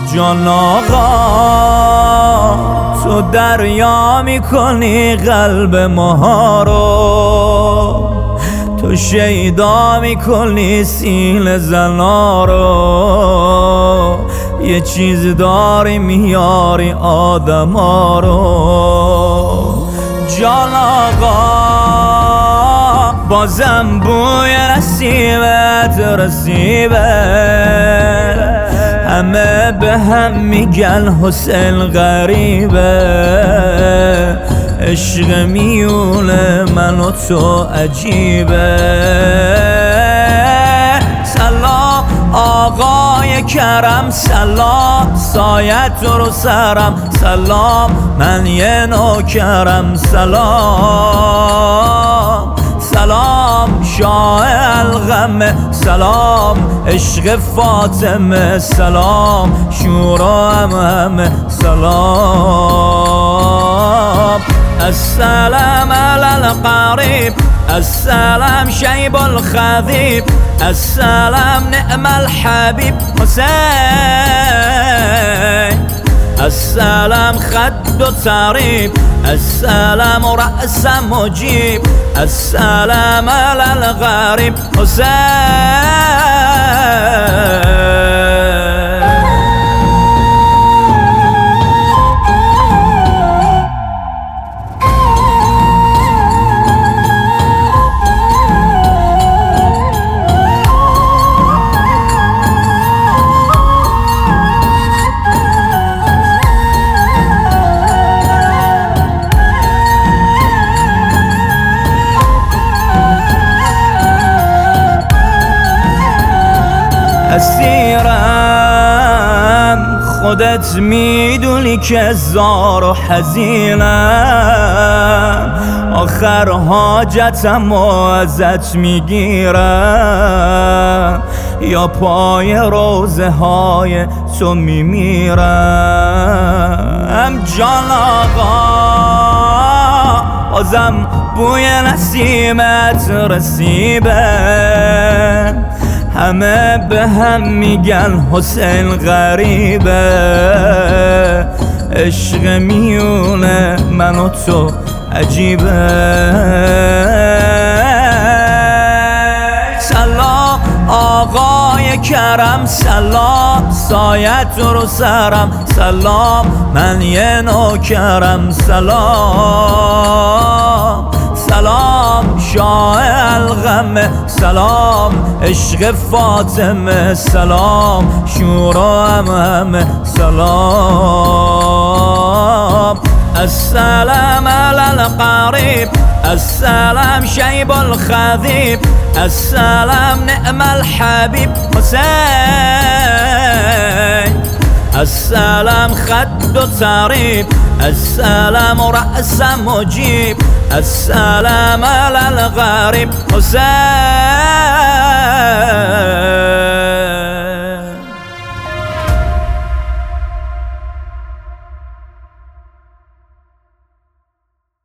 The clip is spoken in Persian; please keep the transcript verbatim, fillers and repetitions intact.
جان آقا تو دریا میکنی قلب ماها رو، تو شیدا میکنی سیل زنا رو، یه چیز داری میاری آدما رو. جان آقا بازم بوی نسیمت رسیبه، همه به هم میگن حسین غریبه، عشق میونه من و تو عجیبه. سلام آقای کرم، سلام سایت رو سرم، سلام من یه نوکرم، سلام سلام شاه الغمه، سلام عشق فاطمه، سلام شورا هم همه، سلام السلام علی القریب، السلام شیب الخذیب، السلام نعم الحبیب حسین، السلام خد و طریب، السلام رأس مجیب، السلام علی الغریب حسین. اسیرم خودت میدونی که زار و حزینم، آخر حاجتم و ازت میگیرم، یا پای روزه های تو میمیرم. جان آقا بازم بوی نسیمت رسیبه، همه به هم میگن حسین غریبه، عشق میونه من و تو عجیبه. سلام آقای کرم، سلام سایت رو سرم، سلام من یه نوکرم، سلام سلام شاه الغمه، سلام عشق فاطمه، سلام شورا هم همه، سلام السلام علی القریب، السلام شیب الخذیب، السلام نعم الحبیب حسین، السلام خد و طریب، السلام رأس مجیب، السلام علی الغریب حسین.